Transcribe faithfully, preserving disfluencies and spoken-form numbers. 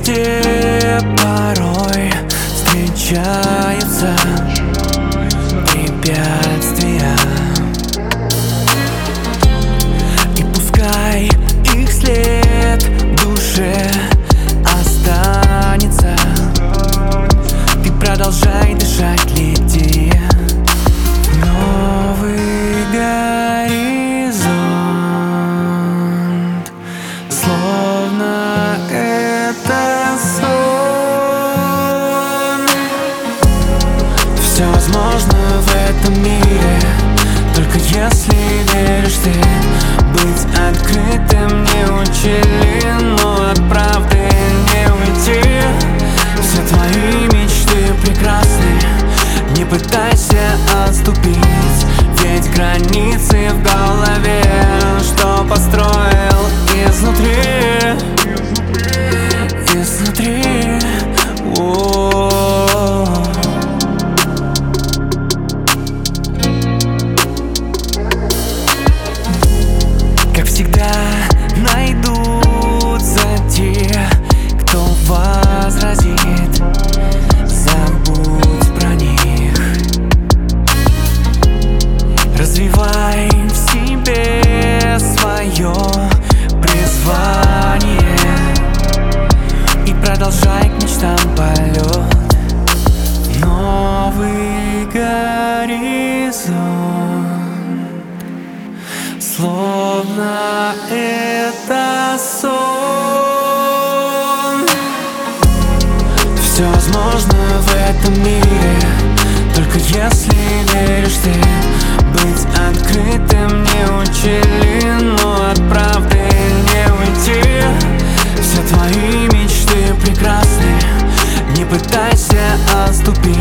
везде порой встречаются препятствия, и пускай их след в душе останется, ты продолжай дышать, лети. Новый горизонт, словно это сон. Все возможно в этом мире, только если веришь ты. Быть открытым не учили, но от правды не уйти. Все твои мечты прекрасны, не пытайся отступить, ведь границы в голове, что построил изнутри, изнутри. О-о-о. Как всегда найдутся те, кто возразит, забудь про них. Развивай в себе свое призвание и продолжай к мечтам полет. Новый горизонт, словно это сон. Все возможно в этом мире, только если веришь ты. Быть открытым не учили, но от правды не уйти. Все твои мечты прекрасны, не пытайся отступить,